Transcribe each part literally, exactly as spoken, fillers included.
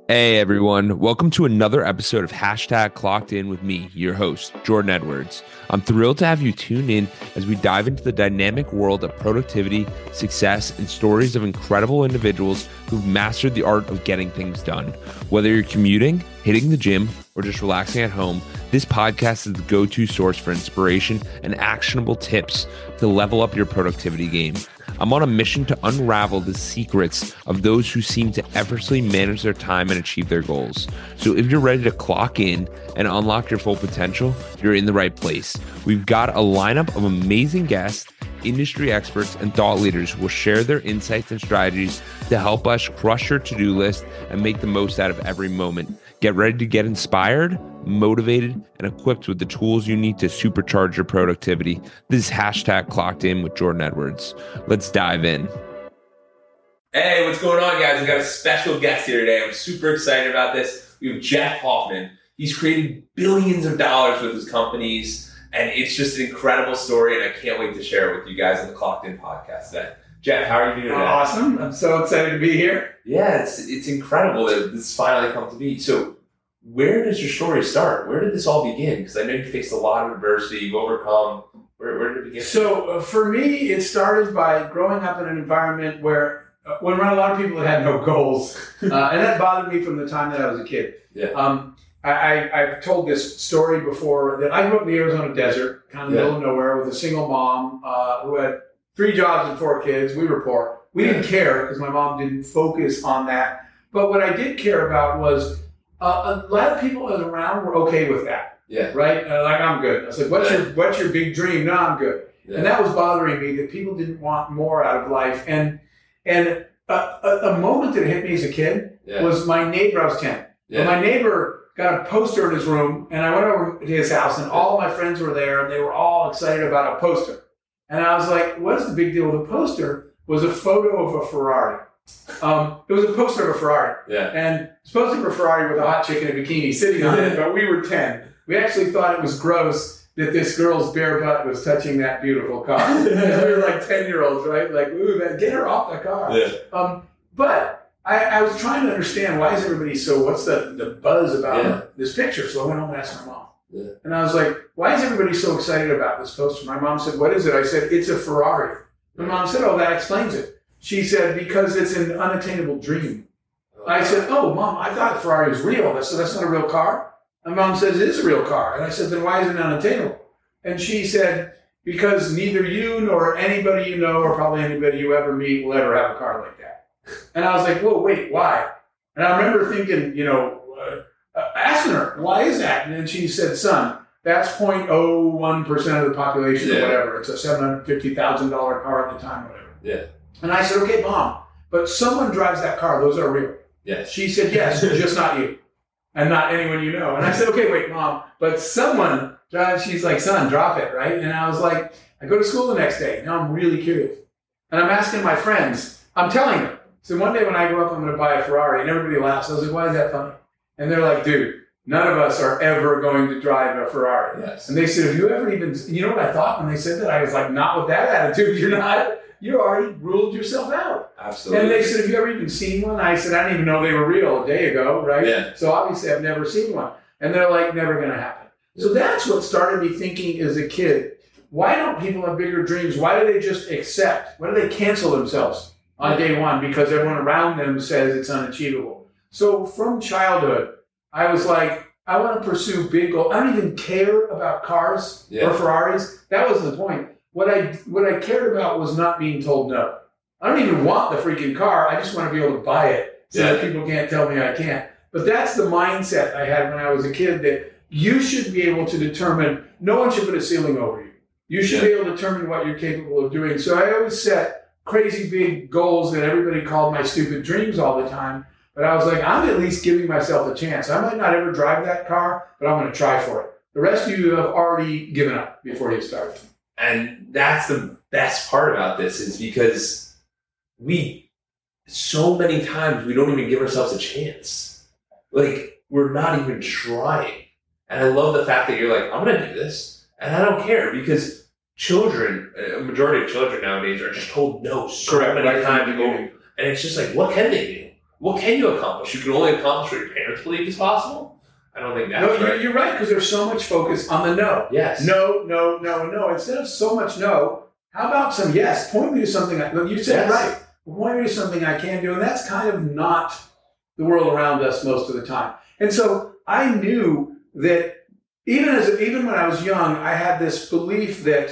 Hey everyone, welcome to another episode of Hashtag Clocked In with me, your host, Jordan Edwards. I'm thrilled to have you tune in as we dive into the dynamic world of productivity, success, and stories of incredible individuals who've mastered the art of getting things done. Whether you're commuting, hitting the gym, or just relaxing at home, this podcast is the go-to source for inspiration and actionable tips to level up your productivity game. I'm on a mission to unravel the secrets of those who seem to effortlessly manage their time and achieve their goals. So if you're ready to clock in and unlock your full potential, you're in the right place. We've got a lineup of amazing guests, industry experts, and thought leaders who will share their insights and strategies to help us crush your to-do list and make the most out of every moment. Get ready to get inspired, motivated, and equipped with the tools you need to supercharge your productivity. This is Hashtag Clocked In with Jordan Edwards. Let's dive in. Hey, what's going on, guys? We've got a special guest here today. I'm super excited about this. We have Jeff Hoffman. He's created billions of dollars with his companies, and it's just an incredible story, and I can't wait to share it with you guys on the Clocked In podcast today. Jeff, how are you doing today? Awesome. I'm so excited to be here. Yeah, it's it's incredible that this finally come to be. So where does your story start? Where did this all begin? Because I know you faced a lot of adversity. You've overcome. Where, where did it begin? So uh, for me, it started by growing up in an environment where, uh, when around a lot of people that had no goals. uh, and that bothered me from the time that I was a kid. Yeah. Um, I, I, I've told this story before that I grew up in the Arizona desert, kind of Yeah. middle of nowhere, with a single mom uh, who had three jobs and four kids. We were poor. We didn't care because my mom didn't focus on that. But what I did care about was uh, a lot of people that was around were okay with that. Yeah. Right? Uh, like, I'm good. I was like, what's Yeah. your what's your big dream? No, I'm good. Yeah. And that was bothering me, that people didn't want more out of life. And and a, a, a moment that hit me as a kid Yeah. was my neighbor. I was ten. Yeah. And my neighbor got a poster in his room, and I went over to his house, and all my friends were there, and they were all excited about a poster. And I was like, what's the big deal with the poster? Was a photo of a Ferrari. Um, it was a poster of a Ferrari. Yeah. And supposed to be a Ferrari with a hot chick in a bikini sitting on it, but we were ten. We actually thought it was gross that this girl's bare butt was touching that beautiful car. We were like ten-year-olds, right? Like, ooh, man, get her off the car. Yeah. Um, but I, I was trying to understand, why is everybody so, what's the, the buzz about Yeah. this picture? So I went home and asked my mom. Yeah. And I was like, why is everybody so excited about this poster? My mom said, what is it? I said, it's a Ferrari. My mom said, oh, that explains it. She said, because it's an unattainable dream. I said, oh, Mom, I thought Ferrari was real. I said, that's not a real car. My mom says, it is a real car. And I said, then why is it unattainable? And she said, because neither you nor anybody you know, or probably anybody you ever meet, will ever have a car like that. And I was like, whoa, wait, why? And I remember thinking, you know, uh, uh, asking her, why is that? And then she said, son, that's zero point zero one percent of the population, Yeah. or whatever. It's a seven hundred fifty thousand dollars car at the time, or whatever. Yeah. And I said, okay, Mom, but someone drives that car. Those are real. Yes. She said, yes, just not you. And not anyone you know. And I said, okay, wait, Mom, but someone drives. She's like, son, drop it, right? And I was like, I go to school the next day. Now I'm really curious. And I'm asking my friends. I'm telling them. So one day when I grow up, I'm going to buy a Ferrari. And everybody laughs. I was like, why is that funny? And they're like, dude, none of us are ever going to drive a Ferrari. Yes. And they said, have you ever even, you know what I thought when they said that? I was like, not with that attitude. You're not, you already ruled yourself out. Absolutely. And they said, have you ever even seen one? I said, I didn't even know they were real a day ago, right? Yeah. So obviously I've never seen one. And they're like, never going to happen. So that's what started me thinking as a kid. Why don't people have bigger dreams? Why do they just accept? Why do they cancel themselves on day one? Because everyone around them says it's unachievable. So from childhood, I was like, I want to pursue big goals. I don't even care about cars Yeah. or Ferraris. That wasn't the point. What I what I cared about was not being told no. I don't even want the freaking car. I just want to be able to buy it so Yeah. that people can't tell me I can't. But that's the mindset I had when I was a kid, that you should be able to determine, no one should put a ceiling over you. You should Yeah. be able to determine what you're capable of doing. So I always set crazy big goals that everybody called my stupid dreams all the time. But I was like, I'm at least giving myself a chance. I might not ever drive that car, but I'm going to try for it. The rest of you have already given up before you start. And that's the best part about this, is because we, so many times, we don't even give ourselves a chance. Like, we're not even trying. And I love the fact that you're like, I'm going to do this. And I don't care, because children, a majority of children nowadays are just told no so Correct. many Right from times the to go. beginning. And it's just like, what can they do? what can you accomplish? You can only accomplish what your parents believe is possible. I don't think that's no, right. You're, you're right, because there's so much focus on the no. Yes. No, no, no, no. Instead of so much no, how about some yes? Point me to something. I, you said Yes. right. Point me to something I can do. And that's kind of not the world around us most of the time. And so I knew that even as even when I was young, I had this belief that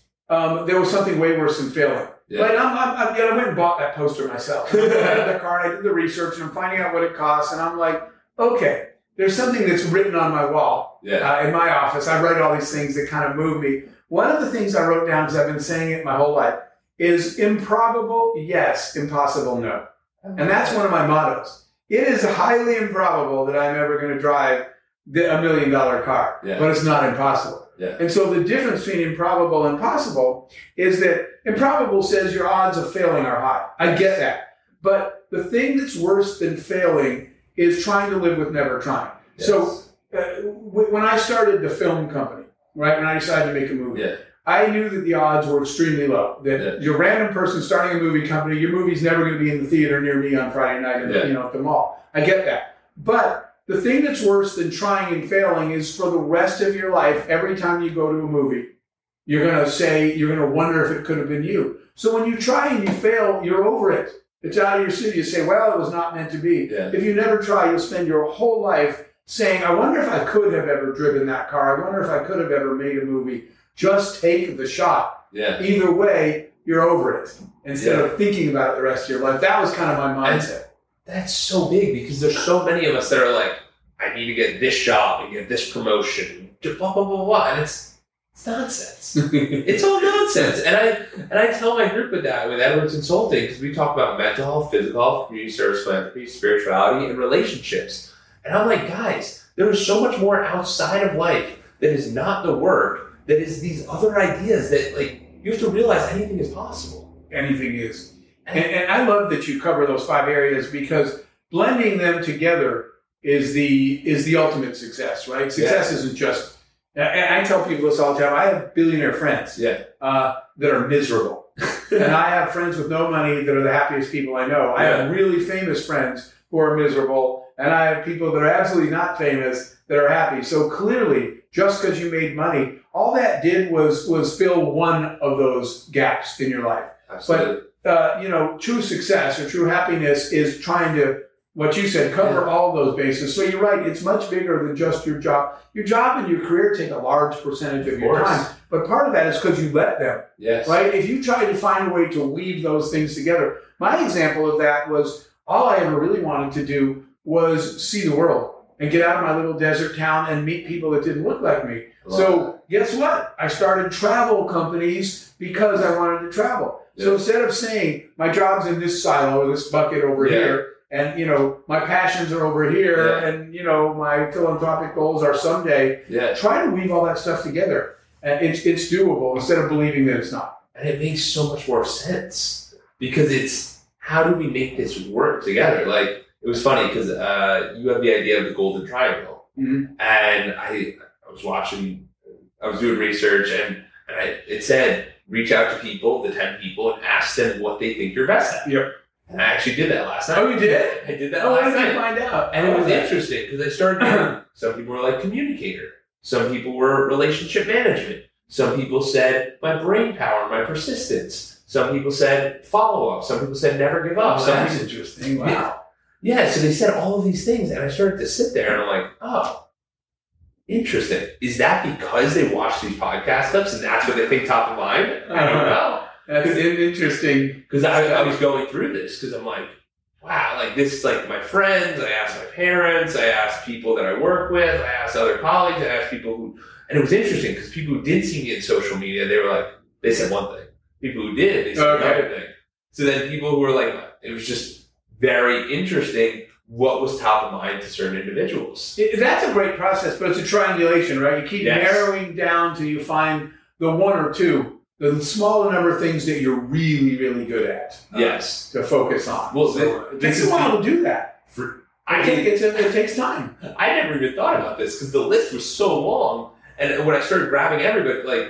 um, there was something way worse than failing. Yeah. Like I'm, I'm, I'm, you know, I went and bought that poster myself. I had the card, I did the research, and I'm finding out what it costs, and I'm like, okay, there's something that's written on my wall Yeah. uh, in my office. I write all these things that kind of move me. One of the things I wrote down, because I've been saying it my whole life, is improbable, yes, impossible, no. And that's one of my mottos. It is highly improbable that I'm ever going to drive the, a million dollar car, Yeah. but it's not impossible. Yeah. And so the difference between improbable and possible is that improbable says your odds of failing are high. I get that. But the thing that's worse than failing is trying to live with never trying. Yes. So uh, w- when I started the film company, right, when I decided to make a movie, Yeah. I knew that the odds were extremely low. That Yeah. you're a random person starting a movie company, your movie's never going to be in the theater near me on Friday night, and Yeah. you know, at the mall. I get that. But the thing that's worse than trying and failing is for the rest of your life, every time you go to a movie, you're going to say, you're going to wonder if it could have been you. So when you try and you fail, you're over it. It's out of your city. You say, well, it was not meant to be. Yeah. If you never try, you'll spend your whole life saying, I wonder if I could have ever driven that car. I wonder if I could have ever made a movie. Just take the shot. Yeah. Either way, you're over it. Instead Yeah. of thinking about it the rest of your life. That was kind of my mindset. That's so big because there's so many of us that are like, I need to get this job and get this promotion, blah blah blah blah, and it's it's nonsense. It's all nonsense. And I and I tell my group with that with Edwards Consulting because we talk about mental health, physical health, community service, philanthropy, spirituality, and relationships. And I'm like, guys, there is so much more outside of life that is not the work, that is these other ideas that like you have to realize anything is possible. Anything is. And, and I love that you cover those five areas because blending them together is the is the ultimate success, right? Success Yeah. isn't just. And I tell people this all the time. I have billionaire friends Yeah. uh, that are miserable, and I have friends with no money that are the happiest people I know. I have really famous friends who are miserable, and I have people that are absolutely not famous that are happy. So clearly, just because you made money, all that did was was fill one of those gaps in your life. Absolutely. But uh, you know, true success or true happiness is trying to, what you said, cover Yeah. all those bases. So you're right, it's much bigger than just your job. Your job and your career take a large percentage of, Of your course. time, but part of that is because you let them, Yes. right? If you try to find a way to weave those things together. My example of that was all I ever really wanted to do was see the world and get out of my little desert town and meet people that didn't look like me. Love So guess what? I started travel companies because I wanted to travel. So Yeah. instead of saying my job's in this silo or this bucket over Yeah. here, and you know my passions are over here, Yeah. and you know my philanthropic goals are someday, Yeah. try to weave all that stuff together. And it's it's doable instead of believing that it's not. And it makes so much more sense because it's how do we make this work together? Like it was funny because uh, you have the idea of the golden triangle, Mhm. and I I was watching, I was doing research, and and I, it said reach out to people, the ten people, and ask them what they think you're best at. Yep. And I actually did that last night. Oh, you did? I did that Oh, last I didn't night. find out. And it was Oh, okay. interesting because I started doing, some people were like communicator. Some people were relationship management. Some people said my brain power, my persistence. Some people said follow up. Some people said never give up. Oh, Some that's people, interesting. Wow. yeah, so they said all of these things. And I started to sit there and I'm like, oh, interesting. Is that because they watch these podcast clips and that's what they think top of mind? I don't know. That's in- interesting. Because I, I was going through this because I'm like, wow, like this is like my friends. I asked my parents. I asked people that I work with. I asked other colleagues. I asked people who, and it was interesting because people who did see me in social media, they were like, they said one thing. People who did, they said Okay. another thing. So then people who were like, it was just very interesting what was top of mind to certain individuals. It- that's a great process, but it's a triangulation, right? You keep Yes. narrowing down till you find the one or two, the smaller number of things that you're really, really good at. uh, Yes. To focus on. Well, So th- it this takes is a while the- to do that. For, I I think it's a, it takes time. I never even thought about this because the list was so long. And when I started grabbing everybody, like,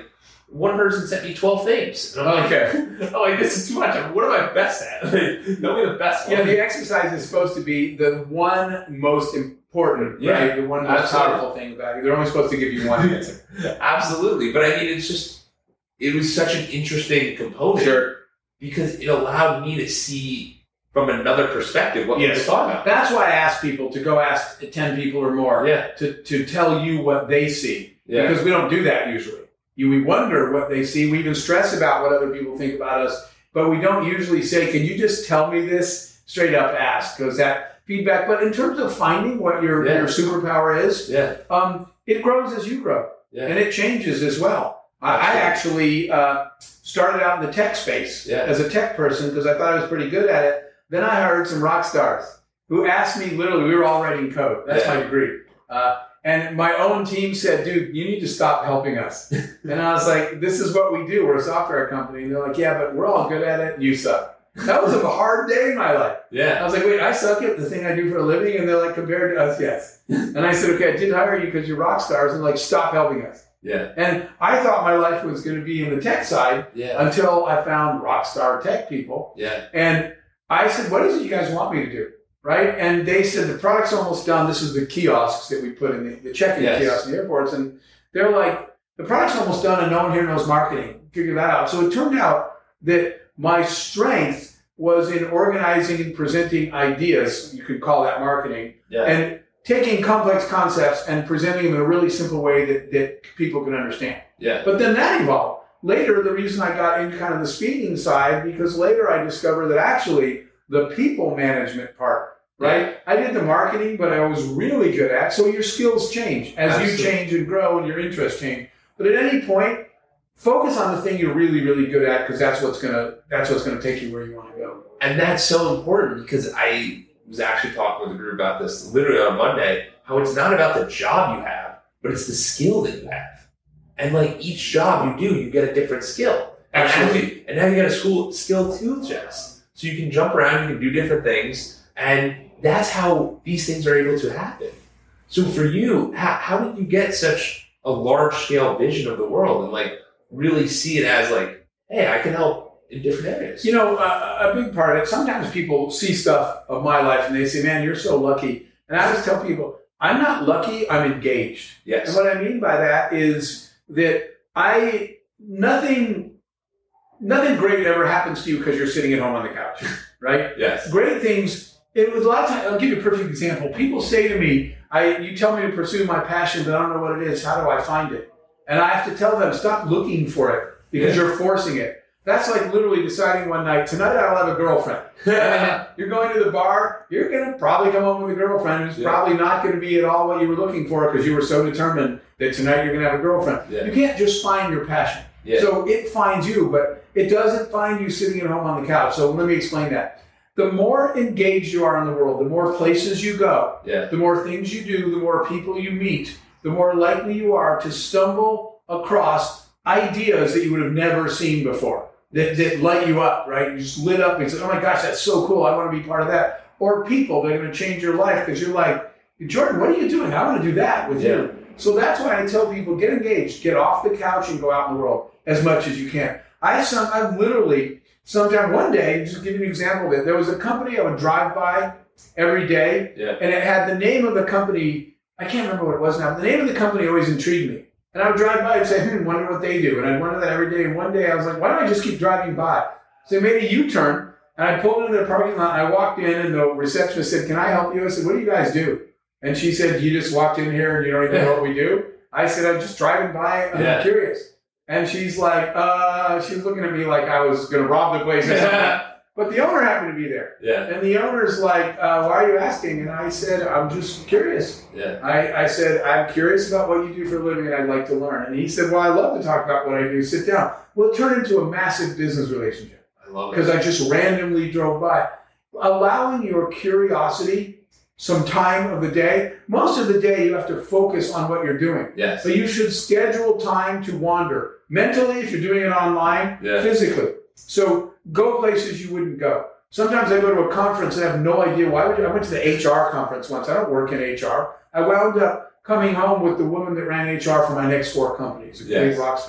one person sent me twelve things. And I'm Okay. like, I'm like, this is too much. What am I best at? Tell me the best one. Yeah, the exercise is supposed to be the one most important, Yeah, right? The one most absolutely. powerful thing about it. They're only supposed to give you one answer. Absolutely. But I mean, it's just, it was such an interesting component Sure. because it allowed me to see from another perspective what Yes. people thought about. That's why I ask people to go ask ten people or more Yeah. to, to tell you what they see. Yeah. Because we don't do that usually. You, we wonder what they see. We even stress about what other people think about us. But we don't usually say, can you just tell me this? Straight up ask. Because that feedback. But in terms of finding what your, Yeah. your superpower is, Yeah. um, it grows as you grow. Yeah. And it changes as well. I, I Absolutely. actually uh, started out in the tech space Yeah. as a tech person because I thought I was pretty good at it. Then I heard some rock stars who asked me, literally, we were all writing code. That's Yeah. my degree. Uh, and my own team said, dude, you need to stop helping us. And I was like, this is what we do. We're a software company. And they're like, yeah, but we're all good at it and you suck. That was a hard day in my life. I Yeah. was like, wait, I suck at the thing I do for a living? And they're like, compared to us, yes. And I said, okay, I did hire you because you're rock stars. And like, stop helping us. Yeah. And I thought my life was going to be in the tech side Yeah. until I found rock star tech people. Yeah. And I said, what is it you guys want me to do? Right? And they said, the product's almost done. This is the kiosks that we put in the, the check-in Yes. kiosks in the airports. And they're like, the product's almost done and no one here knows marketing. Figure that out. So it turned out that my strength was in organizing and presenting ideas. You could call that marketing. Yeah. And taking complex concepts and presenting them in a really simple way that, that people can understand. Yeah. But then that evolved. Later, the reason I got into kind of the speaking side, because later I discovered that actually the people management part, right? I did the marketing, but I was really good at, so your skills change as Absolutely. you change and grow and your interests change. But at any point, focus on the thing you're really, really good at, because that's what's gonna that's what's gonna take you where you want to go. And that's so important because I was actually talking with a group about this literally on Monday, how it's not about the job you have, but it's the skill that you have. And like each job you do, you get a different skill. And Absolutely. now you- And now you get a school skill too, Jess. So you can jump around, you can do different things, and that's how these things are able to happen. So for you, how, how did you get such a large scale vision of the world and like really see it as like, hey, I can help in different areas? You know, uh, a big part of it, sometimes people see stuff of my life and they say, man, you're so lucky. And I always tell people, I'm not lucky, I'm engaged. Yes. And what I mean by that is that I, nothing, nothing great ever happens to you because you're sitting at home on the couch, right? Yes. Great things, it was a lot of times, I'll give you a perfect example. People say to me, I, you tell me to pursue my passion, but I don't know what it is. How do I find it? And I have to tell them, stop looking for it because Yeah. you're forcing it. That's like literally deciding one night, tonight I'll have a girlfriend. And you're going to the bar, you're going to probably come home with a girlfriend who's Yeah. probably not going to be at all what you were looking for because you were so determined that tonight you're going to have a girlfriend. Yeah. You can't just find your passion. Yeah. So it finds you, but it doesn't find you sitting at home on the couch. So let me explain that. The more engaged you are in the world, the more places you go, Yeah. the more things you do, the more people you meet, the more likely you are to stumble across ideas that you would have never seen before, that, that light you up, right? You just lit up and said, oh my gosh, that's so cool. I want to be part of that. Or people that are going to change your life because you're like, Jordan, what are you doing? I want to do that with Yeah. you. So that's why I tell people, get engaged, get off the couch and go out in the world as much as you can. I some, I've literally, sometime one day, just to give you an example of it, there was a company I would drive by every day, Yeah. and it had the name of the company, I can't remember what it was now, but the name of the company always intrigued me. And I would drive by and say, hmm, wonder what they do. And I'd wonder that every day. And one day I was like, why don't I just keep driving by? So I made a U-turn, and I pulled into their parking lot, and I walked in, and the receptionist said, can I help you? I said, what do you guys do? And she said, you just walked in here and you don't even know what we do? I said, I'm just driving by, I'm Yeah. curious. And she's like, uh, she was looking at me like I was going to rob the place or something. But the owner happened to be there. Yeah. And the owner's like, uh, why are you asking? And I said, I'm just curious. Yeah. I, I said, I'm curious about what you do for a living and I'd like to learn. And he said, well, I love to talk about what I do. Sit down. Well, it turned into a massive business relationship I love it. because I just randomly drove by. Allowing your curiosity some time of the day. Most of the day, you have to focus on what you're doing. Yes. But you should schedule time to wander. Mentally, if you're doing it online, Yeah. physically. So go places you wouldn't go. Sometimes I go to a conference and I have no idea why. Would you? I went to the H R conference once. I don't work in H R. I wound up coming home with the woman that ran H R for my next four companies, a Yes. big rock star.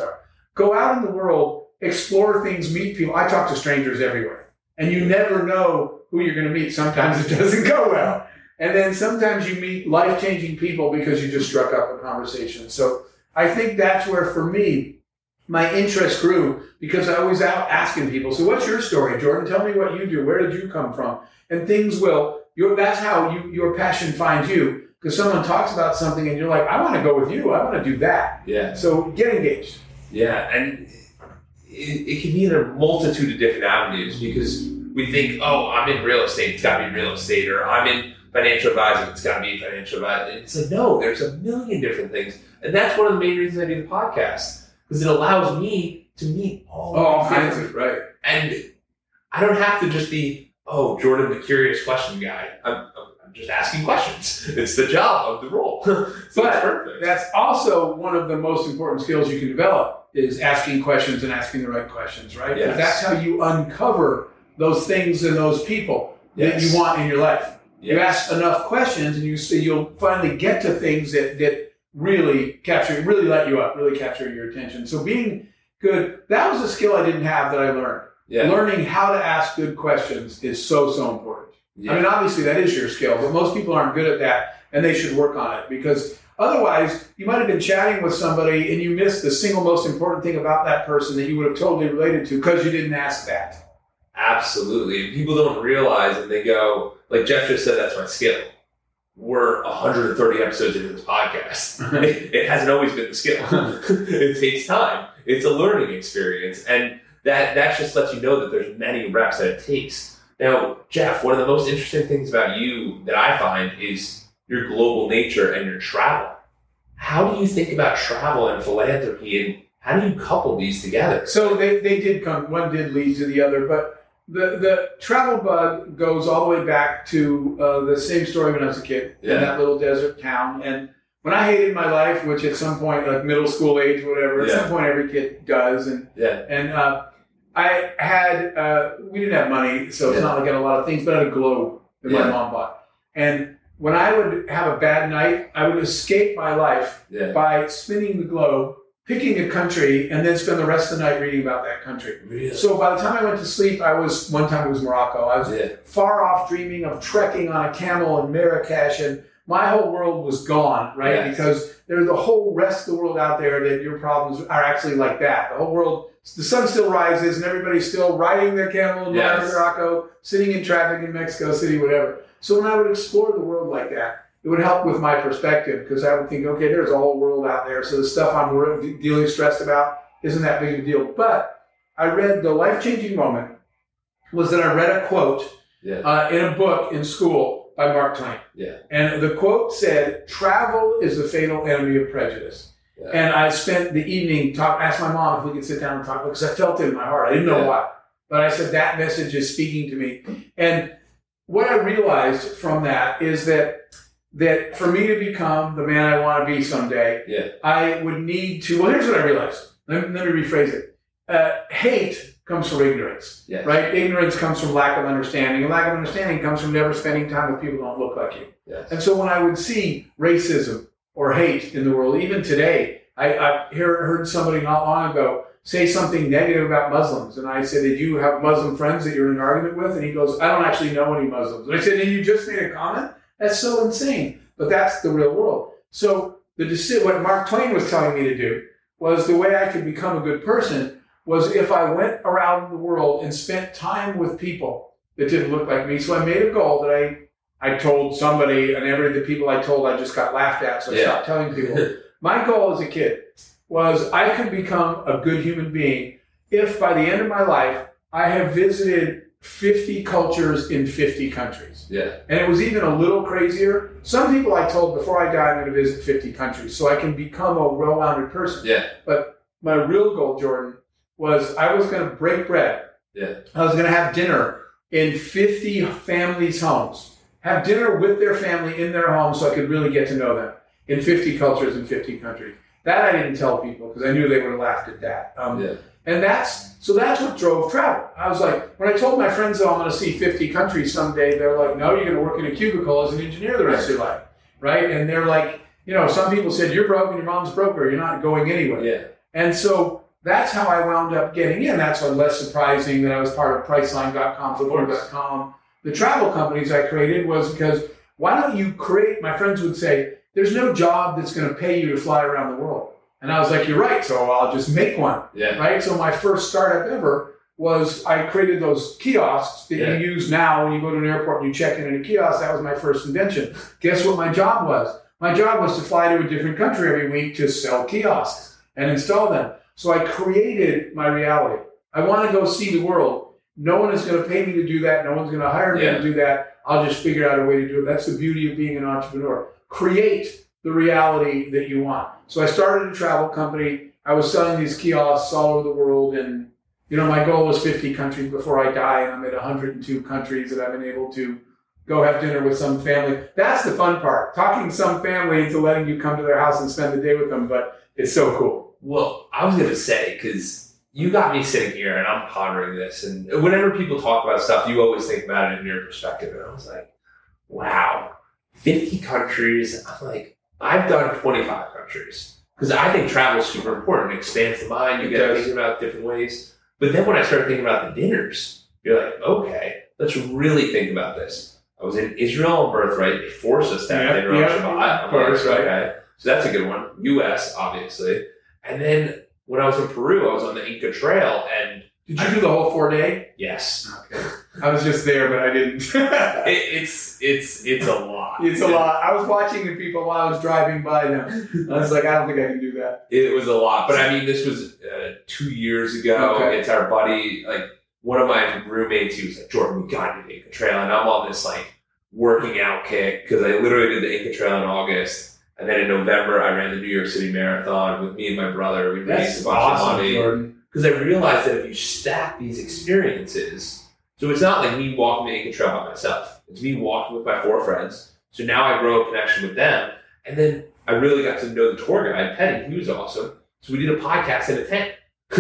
go out in the world, explore things, meet people. I talk to strangers everywhere. And you never know who you're going to meet. Sometimes it doesn't go well. And then sometimes you meet life-changing people because you just struck up a conversation. So I think that's where, for me, my interest grew because I was out asking people, so what's your story, Jordan? Tell me what you do. Where did you come from? And things will, you're, that's how you, your passion finds you, because someone talks about something and you're like, I want to go with you. I want to do that. Yeah. So get engaged. Yeah, and it, it can be in a multitude of different avenues because we think, oh, I'm in real estate, it's got to be real estate, or I'm in financial advising, it's got to be financial advising. It's like, no, there's a million different things. And that's one of the main reasons I do the podcast, because it allows me to meet all Oh, these different of right. And I don't have to just be, oh, Jordan, the curious question guy. I'm, I'm just asking questions. It's the job of the role. So But it's perfect. that's also one of the most important skills you can develop is asking questions and asking the right questions, right? Yes. Because that's how you uncover those things and those people Yes. that you want in your life. Yes. You ask enough questions and you see you'll finally get to things that, that really capture, really light you up, really capture your attention. So being good, that was a skill I didn't have that I learned. Yeah. Learning how to ask good questions is so, so important. Yeah. I mean, obviously that is your skill, but most people aren't good at that and they should work on it because otherwise you might have been chatting with somebody and you missed the single most important thing about that person that you would have totally related to because you didn't ask that. Absolutely. And people don't realize and they go, like Jeff just said, that's my skill. We're one hundred thirty episodes into this podcast. it, it hasn't always been the skill. It takes time. It's a learning experience. And that, that just lets you know that there's many reps that it takes. Now, Jeff, one of the most interesting things about you that I find is your global nature and your travel. How do you think about travel and philanthropy, and how do you couple these together? So they, they did come, one did lead to the other, but the, the travel bug goes all the way back to uh, the same story when I was a kid Yeah. in that little desert town. And when I hated my life, which at some point, like middle school age, whatever, at Yeah. some point every kid does. And, Yeah. and uh, I had, uh, we didn't have money, so it's Yeah. not like I had a lot of things, but I had a globe that Yeah. my mom bought. And when I would have a bad night, I would escape my life Yeah. by spinning the globe, picking a country, and then spend the rest of the night reading about that country. Really? So by the time I went to sleep, I was, one time it was Morocco. I was Yeah. far off dreaming of trekking on a camel in Marrakesh, and my whole world was gone, right? Yes. Because there's the whole rest of the world out there that your problems are actually like that. The whole world, the sun still rises, and everybody's still riding their camel in Yes. Morocco, sitting in traffic in Mexico City, whatever. So when I would explore the world like that, it would help with my perspective because I would think, okay, there's a whole world out there. So the stuff I'm wor- dealing stressed about isn't that big of a deal. But I read the life-changing moment was that I read a quote Yeah. uh, in a book in school by Mark Twain. Yeah. And the quote said, travel is the fatal enemy of prejudice. Yeah. And I spent the evening, talk, asked my mom if we could sit down and talk because I felt it in my heart. I didn't know Yeah. why. But I said, that message is speaking to me. And what I realized from that is that that for me to become the man I want to be someday, Yeah. I would need to, well, here's what I realized. Let me, let me rephrase it. Uh, hate comes from ignorance, Yes. right? Ignorance comes from lack of understanding. And lack of understanding comes from never spending time with people who don't look like you. Yes. And so when I would see racism or hate in the world, even today, I, I hear, heard somebody not long ago say something negative about Muslims. And I said, did you have Muslim friends that you're in an argument with? And he goes, I don't actually know any Muslims. And I said, and you just made a comment? That's so insane. But that's the real world. So the deci- what Mark Twain was telling me to do was the way I could become a good person was if I went around the world and spent time with people that didn't look like me. So I made a goal that I I told somebody, and every the people I told I just got laughed at, so I Yeah. stopped telling people. My goal as a kid was I could become a good human being if by the end of my life I have visited fifty cultures in fifty countries. Yeah. And it was even a little crazier. Some people I told before I die I'm going to visit fifty countries so I can become a well-rounded person. Yeah. But my real goal, Jordan, was I was going to break bread. Yeah. I was going to have dinner in fifty families' homes. Have dinner with their family in their home so I could really get to know them in fifty cultures in fifty countries. That I didn't tell people because I knew they would have laughed at that. Um, Yeah. And that's, so that's what drove travel. I was like, when I told my friends that I'm going to see fifty countries someday, they're like, no, you're going to work in a cubicle as an engineer the rest of your life, right? And they're like, you know, some people said, you're broke and your mom's broke or you're not going anywhere. Yeah. And so that's how I wound up getting in. That's what less surprising that I was part of Priceline dot com, Flipboard dot com. The travel companies I created was because why don't you create, my friends would say, there's no job that's going to pay you to fly around the world. And I was like, you're right, so I'll just make one. Yeah. Right? So my first startup ever was I created those kiosks that Yeah. you use now when you go to an airport and you check in in a kiosk. That was my first invention. Guess what my job was? My job was to fly to a different country every week to sell kiosks and install them. So I created my reality. I want to go see the world. No one is going to pay me to do that. No one's going to hire me Yeah. to do that. I'll just figure out a way to do it. That's the beauty of being an entrepreneur. Create the reality that you want. So I started a travel company. I was selling these kiosks all over the world. And, you know, my goal was fifty countries before I die. And I'm at one hundred two countries that I've been able to go have dinner with some family. That's the fun part. Talking some family into letting you come to their house and spend the day with them. But it's so cool. Well, I was going to say, because you got me sitting here and I'm pondering this. And whenever people talk about stuff, you always think about it in your perspective. And I was like, wow, fifty countries. I'm like, I've done twenty-five countries. Because I think travel is super important. It expands the mind. You It get does. thinking about different ways. But then when I started thinking about the dinners, you're like, okay, let's really think about this. I was in Israel on Birthright. They forced us to have Yeah, dinner on yeah, Shabbat. of course, I'm like, right. okay. So that's a good one. U S, obviously. And then when I was in Peru, I was on the Inca Trail. And Did you do the whole four day? yes, Okay. I was just there, but I didn't. it, it's it's it's a lot. It's a lot. I was watching the people while I was driving by them. I was like, I don't think I can do that. It was a lot. But I mean, this was uh, two years ago. Okay. It's our buddy, like one of my roommates, he was like, Jordan, we got to do the Inca Trail. And I'm on this like working out kick because I literally did the Inca Trail in August. And then in November, I ran the New York City Marathon with me and my brother. We raised a bunch of money. Jordan. Because I realized that if you stack these experiences, so it's not like me walking the Inca Trail by myself. It's me walking with my four friends. So now I grow a connection with them. And then I really got to know the tour guide, Penny. He was awesome. So we did a podcast in a tent.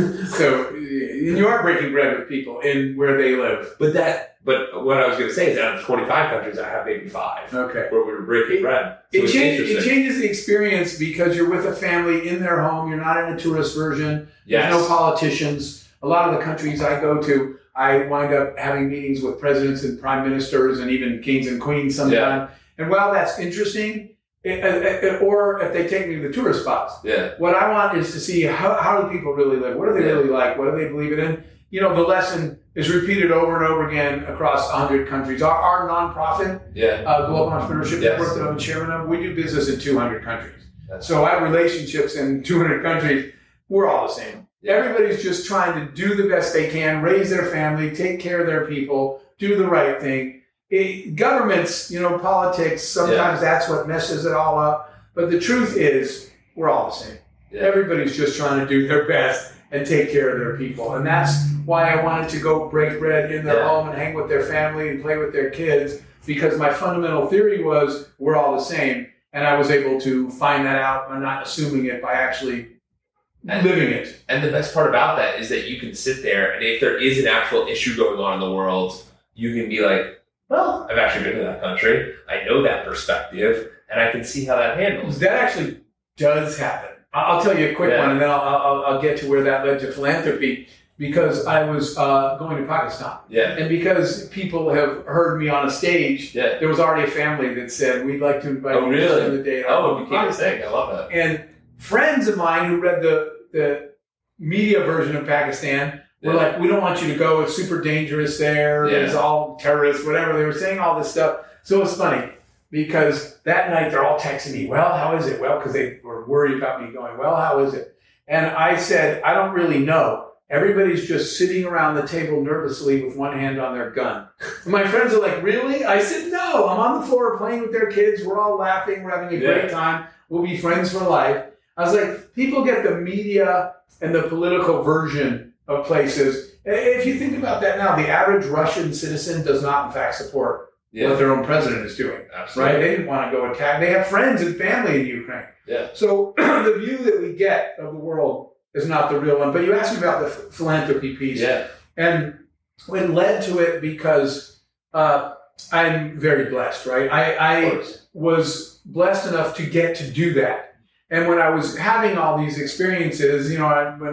So and you are breaking bread with people in where they live. But that, but what I was going to say is out of twenty-five countries, I have maybe five Okay. where we were breaking bread. So It, it's change, it interesting. changes the experience because you're with a family in their home. You're not in a tourist version. Yes. There's no politicians. A lot of the countries I go to, I wind up having meetings with presidents and prime ministers and even kings and queens sometimes. And while that's interesting, it, it, it- or if they take me to the tourist spots, Yeah. what I want is to see how, how do people really live? What do they Yeah. really like? What do they believe in? You know, the lesson is repeated over and over again across one hundred countries. Our, our nonprofit, Yeah. uh, Global Entrepreneurship Yes. Network that I'm chairman of, we do business in two hundred countries. That's- So I have relationships in two hundred countries. We're all the same. Yeah. Everybody's just trying to do the best they can, raise their family, take care of their people, do the right thing. It, governments, you know, politics, sometimes that's what messes it all up. But the truth is, we're all the same. Yeah. Everybody's just trying to do their best and take care of their people. And that's why I wanted to go break bread in their Yeah. home and hang with their family and play with their kids, because my fundamental theory was we're all the same. And I was able to find that out by not assuming it, by actually And- living it. And the best part about that is that you can sit there, and if there is an actual issue going on in the world, you can be like, well, I've actually been to that country. I know that perspective, and I can see how that handles. That actually does happen. I- I'll tell you a quick Yeah. one, and then I'll, I'll, I'll get to where that led to philanthropy, because I was uh, going to Pakistan. Yeah. And because people have heard me on a stage, Yeah. there was already a family that said, we'd like to invite Oh, you to really? spend the day. at our Oh, home it in became a Pakistan." thing. I love that. And friends of mine who read the, the media version of Pakistan were Yeah. like, we don't want you to go. It's super dangerous there. Yeah. There's all terrorists, whatever. They were saying all this stuff. So it's funny because that night they're all texting me, well, how is it? Well, because they were worried about me going, well, how is it? And I said, I don't really know. Everybody's just sitting around the table nervously with one hand on their gun. And my friends are like, really? I said, no, I'm on the floor playing with their kids. We're all laughing. We're having a Yeah. great time. We'll be friends for life. I was like, people get the media and the political version of places. If you think about that now, the average Russian citizen does not, in fact, support Yeah. what their own president is doing. Absolutely. Right? They didn't want to go attack. They have friends and family in Ukraine. Yeah. So the view that we get of the world is not the real one. But you asked me about the ph- philanthropy piece. Yeah. And it led to it because uh, I'm very blessed, right? I, Of I course. was blessed enough to get to do that. And when I was having all these experiences, you know, I, when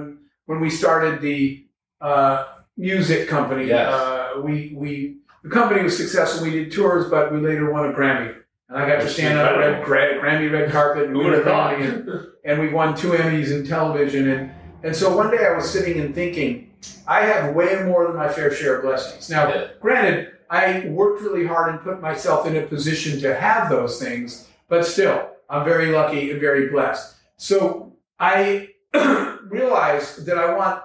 when we started the uh, music company. Yes. Uh, we we the company was successful. We did tours, but we later won a Grammy, and I got to stand on a red gra- Grammy red carpet and Who win would a have thought? Grammy, and, and we won two Emmys in television. And and so one day I was sitting and thinking, I have way more than my fair share of blessings. Now, Yeah. granted, I worked really hard and put myself in a position to have those things, but still, I'm very lucky and very blessed. So I realized that I want,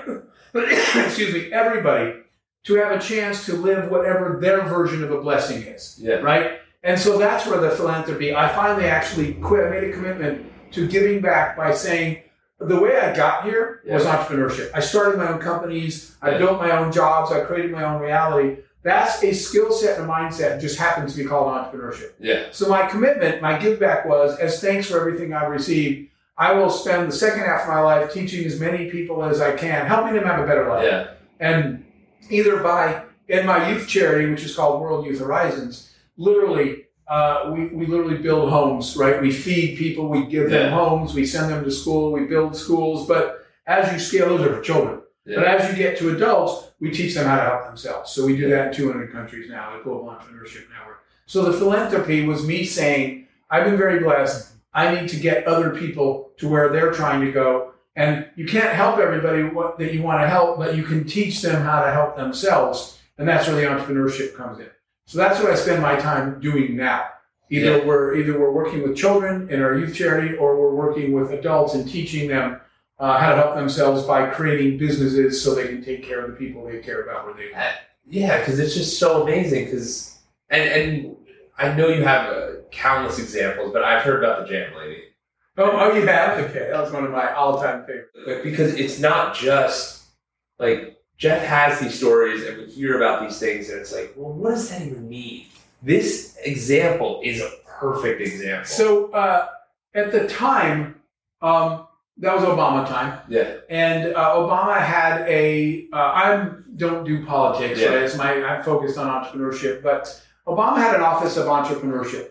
excuse me, everybody to have a chance to live whatever their version of a blessing is, Yeah. right? And so that's where the philanthropy, I finally actually quit, I made a commitment to giving back by saying, the way I got here was Yeah. entrepreneurship. I started my own companies, I Yeah. built my own jobs, I created my own reality. That's a skill set and a mindset that just happens to be called entrepreneurship. Yeah. So my commitment, my give back was, as thanks for everything I've received, I will spend the second half of my life teaching as many people as I can, helping them have a better life. Yeah. And either by, in my youth charity, which is called World Youth Horizons, literally, uh, we, we literally build homes, right? We feed people, we give them Yeah. homes, we send them to school, we build schools. But as you scale, those are for children. Yeah. But as you get to adults, we teach them how to help themselves. So we do that in two hundred countries now, the Global Entrepreneurship Network. So the philanthropy was me saying, I've been very blessed. I need to get other people to where they're trying to go. And you can't help everybody what, that you want to help, but you can teach them how to help themselves. And that's where the entrepreneurship comes in. So that's what I spend my time doing now. Either Yeah. we're either we're working with children in our youth charity, or we're working with adults and teaching them uh, how to help themselves by creating businesses so they can take care of the people they care about where they live. Yeah, because it's just so amazing. Because and and I know you have uh, countless examples, but I've heard about the Jam Lady. Oh, oh, you have? Okay, that was one of my all-time favorites. But because it's not just like Jeff has these stories, and we hear about these things, and it's like, well, what does that even mean? This example is a perfect example. So uh, at the time, um, that was Obama time. yeah, And uh, Obama had a, uh, I don't do politics, Yeah. right? It's my, I'm focused on entrepreneurship, but Obama had an office of entrepreneurship.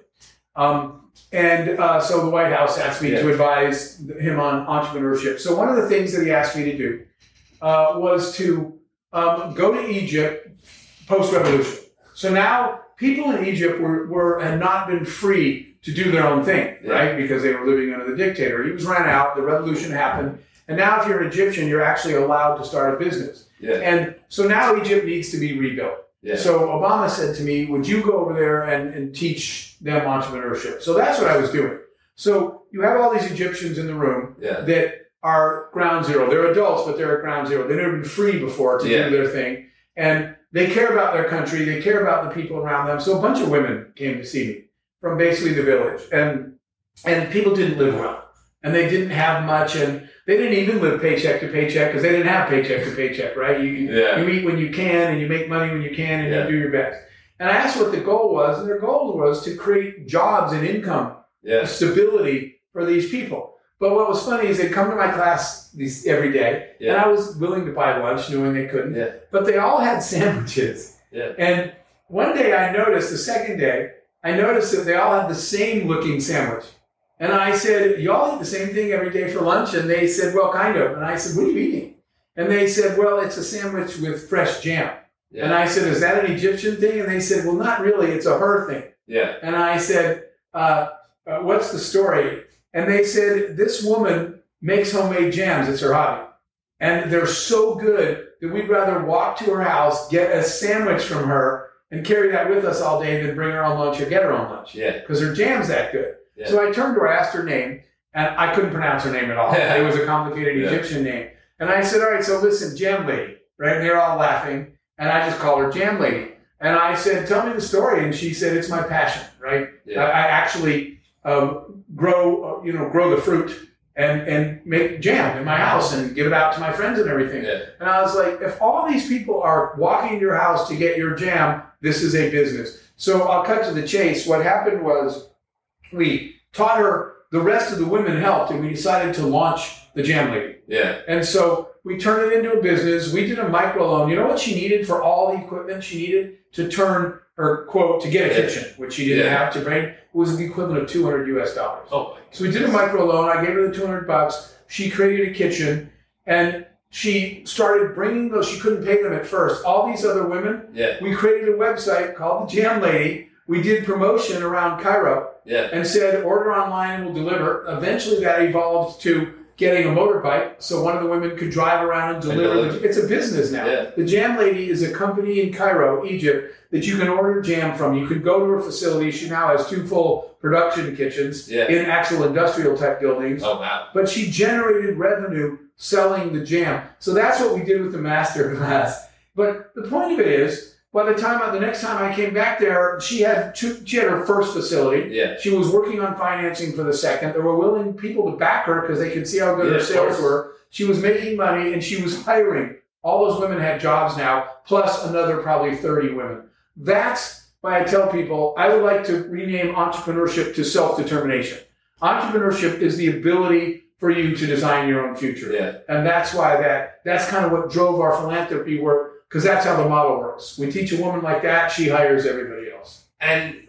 Um, and uh, so the White House asked me Yeah. to advise him on entrepreneurship. So one of the things that he asked me to do uh, was to um, go to Egypt post-revolution. So now people in Egypt were, were had not been free to do their own thing, Yeah. right? Because they were living under the dictator. He was ran out, the revolution happened, and now if you're an Egyptian, you're actually allowed to start a business. yeah, And so now Egypt needs to be rebuilt. yeah. So Obama said to me, would you go over there and, and teach them entrepreneurship? So that's what I was doing. So you have all these Egyptians in the room yeah, that are ground zero. They're adults, but they're at ground zero. They've never been free before to Yeah. do their thing. And they care about their country. They care about the people around them. So a bunch of women came to see me from basically the village. And and people didn't live well. And they didn't have much. And they didn't even live paycheck to paycheck because they didn't have paycheck to paycheck, right? You, Yeah. you eat when you can and you make money when you can and Yeah. you do your best. And I asked what the goal was. And their goal was to create jobs and income, yeah, stability for these people. But what was funny is they'd come to my class these every day, Yeah. and I was willing to buy lunch knowing they couldn't. Yeah. But they all had sandwiches. Yeah. And one day I noticed, the second day, I noticed that they all had the same looking sandwich. And I said, you all eat the same thing every day for lunch? And they said, well, kind of. And I said, what are you eating? And they said, well, it's a sandwich with fresh jam. yeah, And I said, is that an Egyptian thing? And they said, well, not really. It's a her thing. yeah, And I said, uh, uh, what's the story? And they said, this woman makes homemade jams. It's her hobby. And they're so good that we'd rather walk to her house, get a sandwich from her, and carry that with us all day than bring her own lunch or get her own lunch. yeah, Because her jam's that good. Yeah. So I turned to her, asked her name, and I couldn't pronounce her name at all. Yeah. It was a complicated Yeah. Egyptian name. And I said, all right, so listen, Jam Lady, right? And they're all laughing. And I just called her Jam Lady. And I said, tell me the story. And she said, it's my passion, right? Yeah. I, I actually um, grow, uh, you know, grow the fruit and, and make jam in my house and give it out to my friends and everything. yeah, And I was like, if all these people are walking to your house to get your jam, this is a business. So I'll cut to the chase. What happened was we taught her, the rest of the women helped, and we decided to launch the Jam Lady. yeah, And so we turned it into a business. We did a microloan. You know what she needed for all the equipment she needed to turn her, quote, to get a Yeah. kitchen, which she didn't Yeah. have to bring, was the equivalent of two hundred U S dollars. Oh, my So we did a microloan. I gave her the two hundred bucks. She created a kitchen. And she started bringing those, she couldn't pay them at first. All these other women, Yeah. we created a website called The Jam Lady. We did promotion around Cairo Yeah. and said, order online and we'll deliver. Eventually that evolved to getting a motorbike so one of the women could drive around and deliver. deliver. The, it's a business now. Yeah. The Jam Lady is a company in Cairo, Egypt, that you can order jam from. You can go to her facility. She now has two full production kitchens Yeah. in actual industrial type buildings. Oh, wow. But she generated revenue selling the jam. So that's what we did with the master class. But the point of it is, by the time I, the next time I came back there, she had two, she had her first facility. Yeah. She was working on financing for the second. There were willing people to back her because they could see how good Yeah, her of sales course. were. She was making money and she was hiring. All those women had jobs now, plus another probably thirty women. That's why I tell people I would like to rename entrepreneurship to self-determination. Entrepreneurship is the ability for you to design your own future. Yeah. And that's why that, that's kind of what drove our philanthropy work, because that's how the model works. We teach a woman like that, she hires everybody else. And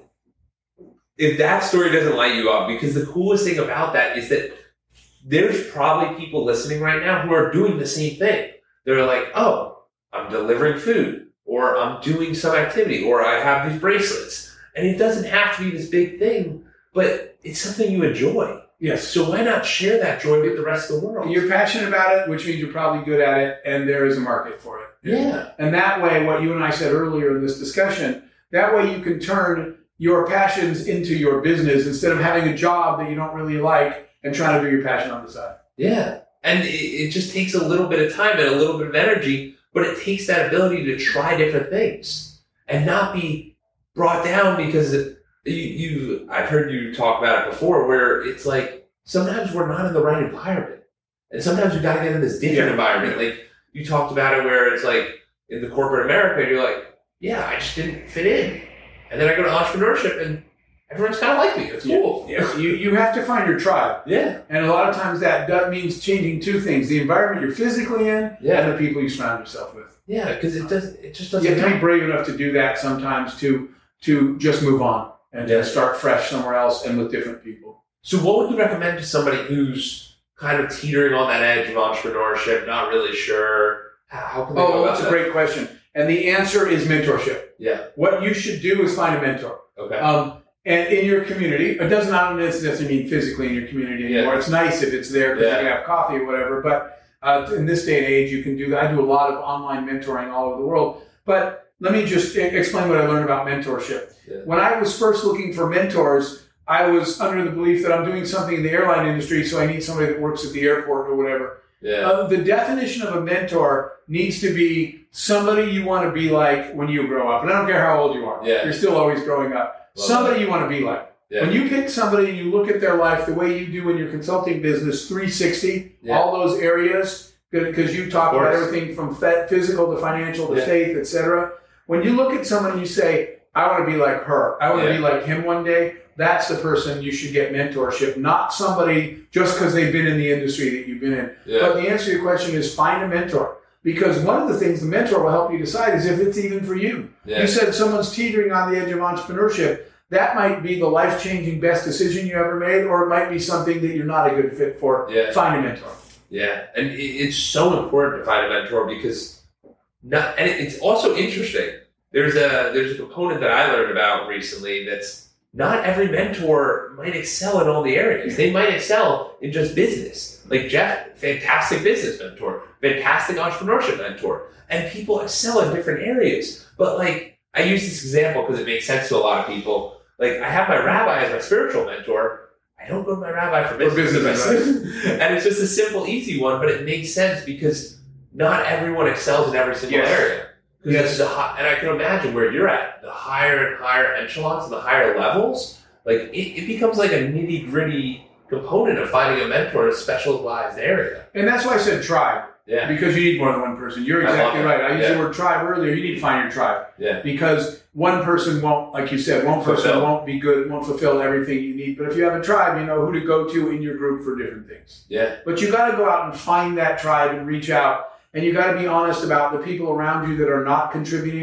if that story doesn't light you up, because the coolest thing about that is that there's probably people listening right now who are doing the same thing. They're like, oh, I'm delivering food, or I'm doing some activity, or I have these bracelets. And it doesn't have to be this big thing, but it's something you enjoy. Yes. So why not share that joy with the rest of the world? You're passionate about it, which means you're probably good at it, and there is a market for it. Yeah. And that way, what you and I said earlier in this discussion, that way you can turn your passions into your business instead of having a job that you don't really like and trying to do your passion on the side. Yeah. And it, it just takes a little bit of time and a little bit of energy, but it takes that ability to try different things and not be brought down because it, you, you, I've heard you talk about it before where it's like, sometimes we're not in the right environment. And sometimes we got to get in this different Yeah. environment. Like you talked about it where it's like in the corporate America, you're like, yeah, I just didn't fit in. And then I go to entrepreneurship and everyone's kind of like me. It's cool. Yeah. You, you have to find your tribe. Yeah. And a lot of times that, that means changing two things, the environment you're physically in Yeah. and the people you surround yourself with. Yeah, because it does. It just doesn't. You have to be happen. brave enough to do that sometimes to to just move on and Yeah. to start fresh somewhere else and with different people. So what would you recommend to somebody who's kind of teetering on that edge of entrepreneurship, not really sure? How, how can they go Oh, about that's a that? great question. And the answer is mentorship. Yeah. What you should do is find a mentor. Okay. Um, and in your community, it does not necessarily mean physically in your community anymore. Yeah. It's nice if it's there because Yeah. you can have coffee or whatever. But uh, in this day and age, you can do that. I do a lot of online mentoring all over the world. But let me just e- explain what I learned about mentorship. Yeah. When I was first looking for mentors, I was under the belief that I'm doing something in the airline industry, so I need somebody that works at the airport or whatever. Yeah. Uh, the definition of a mentor needs to be somebody you want to be like when you grow up. And I don't care how old you are. Yeah. You're still always growing up. Love somebody that. you want to be like. Yeah. When you pick somebody and you look at their life the way you do in your consulting business, three sixty, Yeah. all those areas, because you talk Of about course. everything from fe- physical to financial to Yeah. faith, et cetera. When you look at someone and you say, I want to be like her, I want to Yeah. be like him one day, that's the person you should get mentorship, not somebody just because they've been in the industry that you've been in. Yeah. But the answer to your question is find a mentor. Because one of the things the mentor will help you decide is if it's even for you. Yeah. You said someone's teetering on the edge of entrepreneurship. That might be the life-changing best decision you ever made, or it might be something that you're not a good fit for. Yeah. Find a mentor. Yeah, and it, it's so important to find a mentor because, not, and it, it's also interesting. There's a there's a component that I learned about recently that's not every mentor might excel in all the areas. They might excel in just business. Like Jeff, fantastic business mentor, fantastic entrepreneurship mentor, and people excel in different areas. But like I use this example because it makes sense to a lot of people. Like I have my rabbi as my spiritual mentor. I don't go to my rabbi for business, business advice. And it's just a simple, easy one, but it makes sense because not everyone excels in every single Yes. area. Yes. The high, and I can imagine where you're at, the higher and higher echelons and the higher levels, like it, it becomes like a nitty gritty component of finding a mentor in a specialized area. And that's why I said tribe. Yeah. Because you need more than one person. You're I love exactly it. right. I used Yeah. the word tribe earlier. You need to find your tribe. Yeah. Because one person won't, like you said, one person Fulfill. won't be good, won't fulfill everything you need. But if you have a tribe, you know who to go to in your group for different things. Yeah. But you got to go out and find that tribe and reach out. And you got to be honest about the people around you that are not contributing.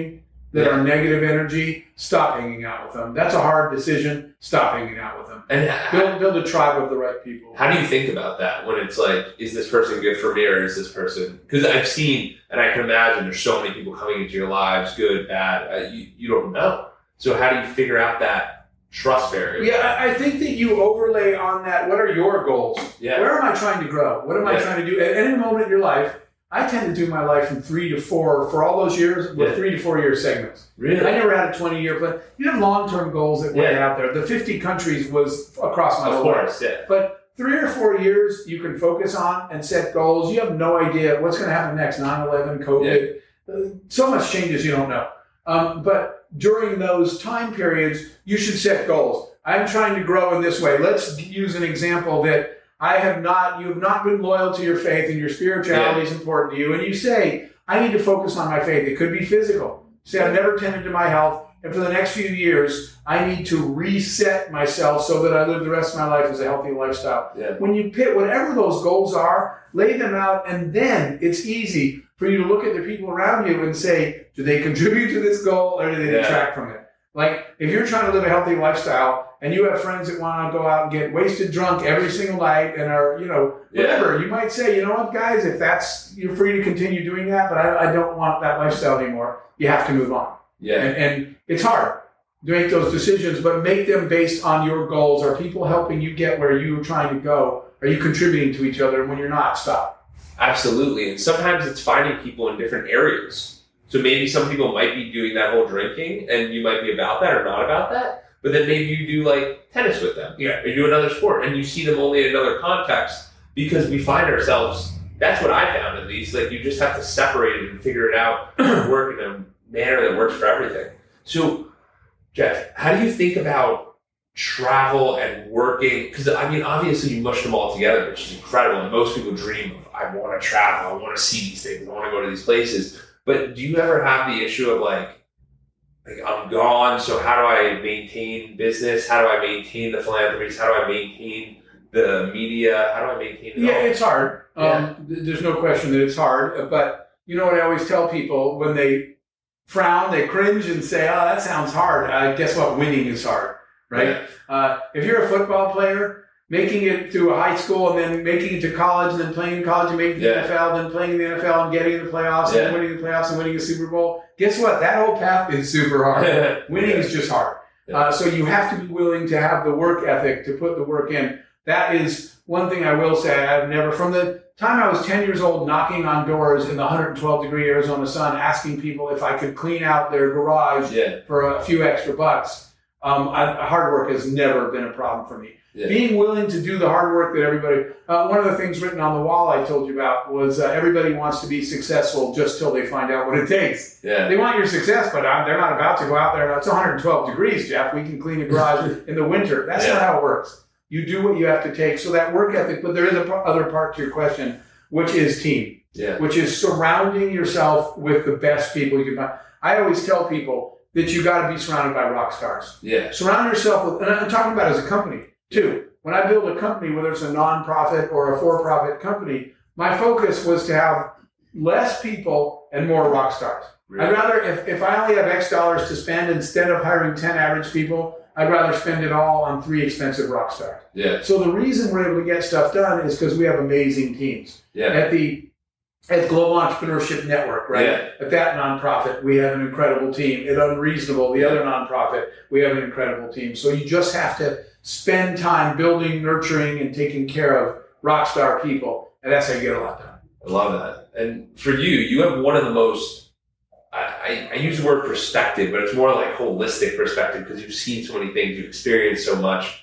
that Yeah. are negative energy, stop hanging out with them. That's a hard decision. Stop hanging out with them. And Build, build a tribe of the right people. how do you think about that when it's like, is this person good for me or is this person? Because I've seen, and I can imagine there's so many people coming into your lives, good, bad. Uh, you, you don't know. So how do you figure out that trust barrier? Yeah, I I think that you overlay on that. What are your goals? Yeah. Where am I trying to grow? What am I Yeah. trying to do? At any moment in your life, I tend to do my life in three to four, for all those years, with Yeah. three to four year segments. Really? I never had a twenty year plan. You have long term goals that went Yeah. out there. The fifty countries was across my Of whole life. course, yeah. But three or four years you can focus on and set goals. You have no idea what's going to happen next, nine eleven, COVID. Uh, So much changes you don't know. Um, but during those time periods, you should set goals. I'm trying to grow in this way. Let's use an example that I have not, you have not been loyal to your faith and your spirituality is important to you. And you say, I need to focus on my faith. It could be physical. Say, I've never tended to my health. And for the next few years, I need to reset myself so that I live the rest of my life as a healthy lifestyle. Yeah. When you pit whatever those goals are, lay them out, and then it's easy for you to look at the people around you and say, do they contribute to this goal or do they Yeah. detract from it? Like, if you're trying to live a healthy lifestyle and you have friends that want to go out and get wasted drunk every single night and are, you know, whatever, you might say, you know what, guys, if that's, you're free to continue doing that, but I, I don't want that lifestyle anymore. You have to move on. Yeah. And, and it's hard to make those decisions, but make them based on your goals. Are people helping you get where you're trying to go? Are you contributing to each other? And when you're not, stop. Absolutely. And sometimes it's finding people in different areas. So maybe some people might be doing that whole drinking and you might be about that or not about that. But then maybe you do like tennis with them. Yeah. Or you do another sport and you see them only in another context because we find ourselves, that's what I found at least, like you just have to separate it and figure it out and work in a manner that works for everything. So, Jeff, how do you think about travel and working? Because, I mean, obviously you mush them all together, which is incredible. And most people dream of, I want to travel, I want to see these things, I want to go to these places. But do you ever have the issue of like, like I'm gone, so how do I maintain business? How do I maintain the philanthropies? How do I maintain the media? How do I maintain it Yeah, all? it's hard. Yeah. Um, th- there's no question that it's hard. But you know what I always tell people when they frown, they cringe and say, oh, that sounds hard. Uh, guess what? Winning is hard, right? Yeah. Uh, if you're a football player, making it through a high school and then making it to college and then playing in college and making the Yeah. N F L, then playing in the N F L and getting in the playoffs Yeah. and winning the playoffs and winning a Super Bowl, guess what? That whole path is super hard. Winning Yeah. is just hard. Yeah. Uh, so you have to be willing to have the work ethic to put the work in. That is one thing I will say. I've never, from the time I was ten years old, knocking on doors in the one hundred twelve degree Arizona sun, asking people if I could clean out their garage Yeah. for a few extra bucks. Um, I, hard work has never been a problem for me. Yeah. Being willing to do the hard work that everybody, uh, one of the things written on the wall I told you about was uh, everybody wants to be successful just till they find out what it takes. Yeah. They want your success, but uh, they're not about to go out there. It's one hundred twelve degrees, Jeff. We can clean a garage in the winter. That's Yeah. not how it works. You do what you have to take. So that work ethic, but there is a p- other part to your question, which is team, Yeah. which is surrounding yourself with the best people you can find. I always tell people that you got to be surrounded by rock stars. Yeah. Surround yourself with, and I'm talking about as a company too. When I build a company, whether it's a nonprofit or a for-profit company, my focus was to have less people and more rock stars. Really? I'd rather, if, if I only have X dollars to spend, instead of hiring ten average people, I'd rather spend it all on three expensive rock stars. Yeah. So the reason we're able to get stuff done is because we have amazing teams. Yeah. At the at Global Entrepreneurship Network, right? Yeah. At that nonprofit, we have an incredible team. At Unreasonable, the other nonprofit, we have an incredible team. So you just have to spend time building, nurturing, and taking care of rock star people, and that's how you get a lot done. I love that. And for you, you have one of the most, I, I, I use the word perspective, but it's more like holistic perspective because you've seen so many things, you've experienced so much.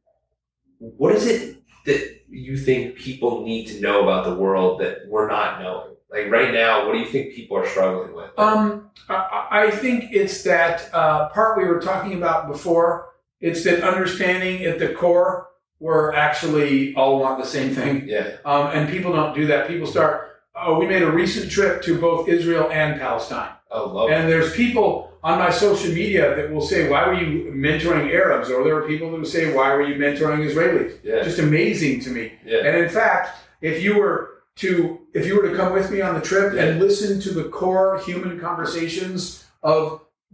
What is it that you think people need to know about the world that we're not knowing? Like right now, what do you think people are struggling with? Um, I, I think it's that uh, part we were talking about before. It's that understanding at the core we're actually all want the same thing. Yeah. Um, and people don't do that. People start, oh, we made a recent trip to both Israel and Palestine. Oh, love And there's people on my social media that will say, why were you mentoring Arabs? Or there are people that will say, why were you mentoring Israelis? Yeah. Just amazing to me. Yeah. And in fact, if you were to if you were to come with me on the trip Yeah. and listen to the core human conversations of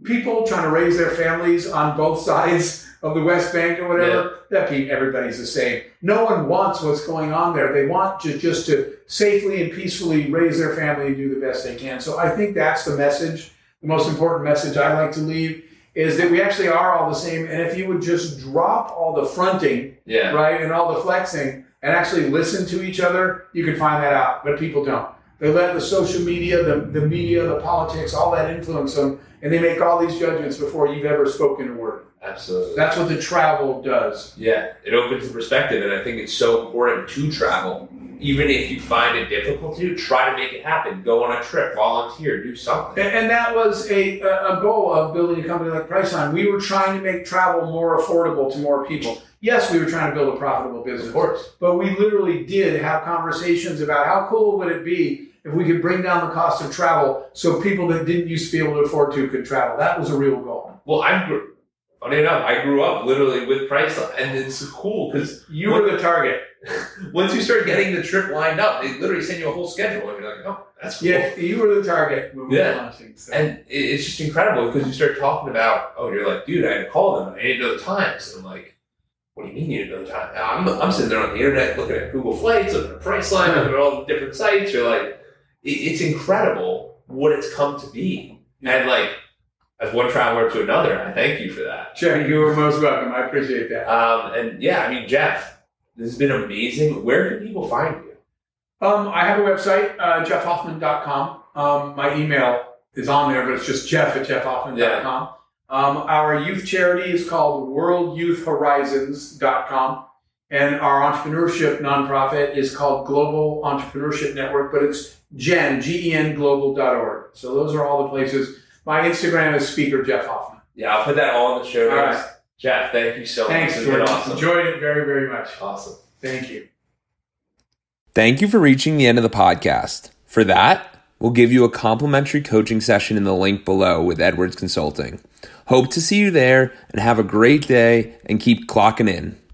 people trying to raise their families on both sides of the West Bank or whatever, yeah. that pe- everybody's the same. No one wants what's going on there. They want to just to safely and peacefully raise their family and do the best they can. So I think that's the message. The most important message I like to leave is that we actually are all the same. And if you would just drop all the fronting, yeah. right, and all the flexing and actually listen to each other, you can find that out. But people don't. They let the social media, the, the media, the politics, all that influence them, and they make all these judgments before you've ever spoken a word. Absolutely. That's what the travel does. Yeah, it opens the perspective, and I think it's so important to travel. Even if you find it difficult to, try to make it happen. Go on a trip, volunteer, do something. And, and that was a, a goal of building a company like Priceline. We were trying to make travel more affordable to more people. Yes, we were trying to build a profitable business, of course, but we literally did have conversations about how cool would it be if we could bring down the cost of travel so people that didn't used to be able to afford to could travel. That was a real goal. Well, I grew, funny enough, I grew up literally with Priceline, and it's cool because you were the target. Once you start getting the trip lined up, they literally send you a whole schedule, and you're like, oh, that's cool. Yeah, you were the target when we yeah. were launching. So. And it's just incredible because you start talking about, oh, you're like, dude, I had to call them, and I didn't know the times. And I'm like, what do you mean you didn't know the time? I'm, I'm sitting there on the internet looking at Google Flights, looking at Priceline, looking at all the different sites. You're like, it's incredible what it's come to be. And like, as one traveler to another, I thank you for that. Sure, you are most welcome. I appreciate that. Um, and yeah, I mean, Jeff, this has been amazing. Where can people find you? Um, I have a website, uh, jeff hoffman dot com. Um, my email is on there, but it's just jeff at jeff hoffman dot com. Yeah. Um, our youth charity is called world youth horizons dot com. And our entrepreneurship nonprofit is called Global Entrepreneurship Network, but it's Gen, G E N global dot org. So those are all the places. My Instagram is Speaker Jeff Hoffman. Yeah, I'll put that all in the show notes. All right. Jeff, thank you so Thanks, much. Thanks, Jordan. Awesome. Enjoyed it very, very much. Awesome. Thank you. Thank you for reaching the end of the podcast. For that, we'll give you a complimentary coaching session in the link below with Edwards Consulting. Hope to see you there and have a great day and keep clocking in.